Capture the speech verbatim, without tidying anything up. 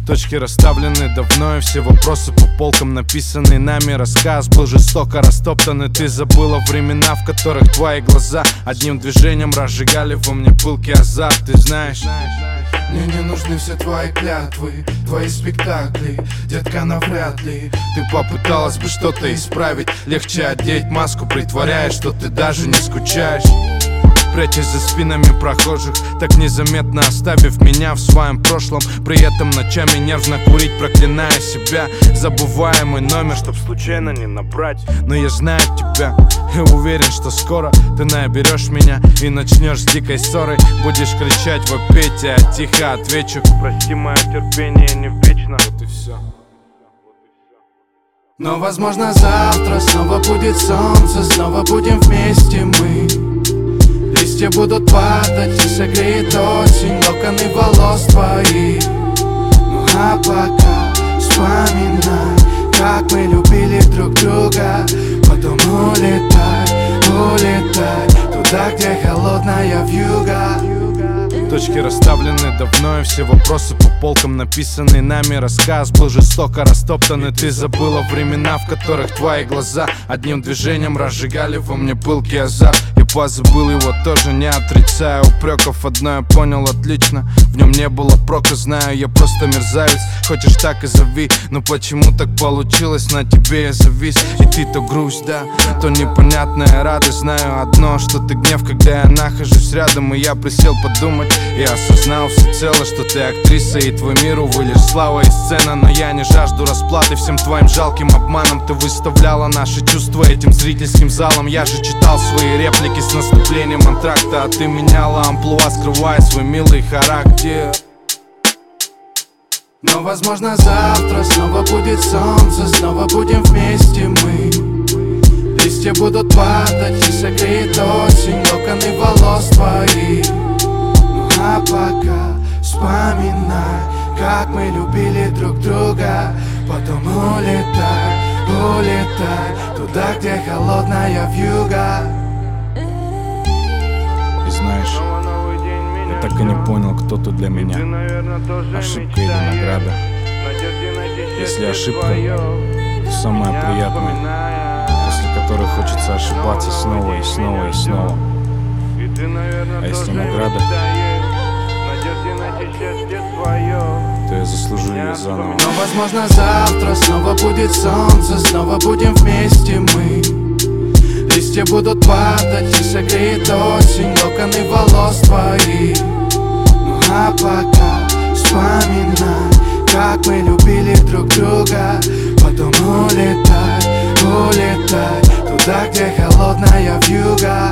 Точки расставлены давно, и все вопросы по полкам написаны нами. Рассказ был жестоко растоптан, и ты забыла времена, в которых твои глаза одним движением разжигали во мне пылкий азарт. Ты знаешь, мне не нужны все твои клятвы, твои спектакли, детка, навряд ли ты попыталась бы что-то исправить. Легче одеть маску, притворяясь, что ты даже не скучаешь, прячась за спинами прохожих, так незаметно оставив меня в своем прошлом. При этом ночами нервно курить, проклиная себя, забывая мой номер, чтоб случайно не набрать. Но я знаю тебя и уверен, что скоро ты наберешь меня и начнешь с дикой ссорой. Будешь кричать, вопить, а я тихо отвечу: прости, мое терпение не вечно. Вот и все. Но возможно завтра снова будет солнце, снова будем вместе мы. Листья будут падать и согреет осень локоны волос твоих. Ну а пока вспоминай, как мы любили друг друга. Потом улетай, улетай туда, где холодная вьюга. Точки расставлены давно, и все вопросы по полкам написаны нами. Рассказ был жестоко растоптан, и ты забыла времена, в которых твои глаза одним движением разжигали во мне пылкий азарт. Я позабыл его, тоже не отрицаю упреков. Одно я понял отлично, в нем не было прока. Знаю, я просто мерзавец, хочешь так и зови. Но почему так получилось, на тебе я завис. И ты то грусть, да, то непонятная радость. Знаю одно, что ты гнев, когда я нахожусь рядом. И я присел подумать и осознал всецело, что ты актриса, и твой мир, увы, лишь слава и сцена. Но я не жажду расплаты всем твоим жалким обманом. Ты выставляла наши чувства этим зрительским залом. Я же читал свои реплики с наступлением антракта, а ты меняла амплуа, скрывая свой милый характер. Но возможно завтра снова будет солнце, снова будем вместе мы. Листья будут падать и согреет осень локоны волос твоих. Ну а пока вспоминай, как мы любили друг друга. Потом улетай, улетай туда, где холодная вьюга. И знаешь, я так и не понял, кто тут для меня, ошибка или награда. Если ошибка, то самая приятная, после которой хочется ошибаться снова и снова и снова. А если награда, то я заслужу ее заново. Но возможно завтра снова будет солнце, снова будем вместе мы. Листья будут падать и согреет осень локоны волос твоих. Ну а пока вспоминай, как мы любили друг друга. Потом улетай, улетай туда, где холодная вьюга.